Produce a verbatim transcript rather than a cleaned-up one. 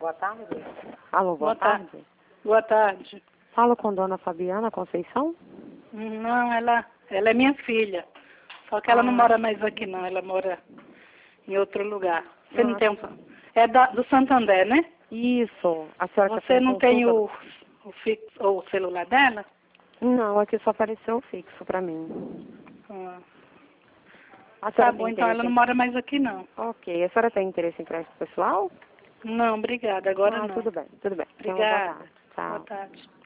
Boa tarde. Alô, boa, Boa tarde. tarde. Boa tarde. Falo com Dona Fabiana Conceição? Não, ela, ela é minha filha. Só que ela Ah. não mora mais aqui, não. Ela mora em outro lugar. Você não Ah. tem um... É da, do Santander, né? Isso. A senhora quer Você fazer não tem consulta? o, o, fixo, ou o celular dela? Não, aqui só apareceu o fixo pra mim. Ah. A Tá senhora bom, tem então interesse ela não em... mora mais aqui, não. Ok. A senhora tem interesse em crédito pessoal? Não, obrigada. Agora ah, não. tudo bem, tudo bem. Então, boa Obrigada. tarde. Tchau. Boa tarde.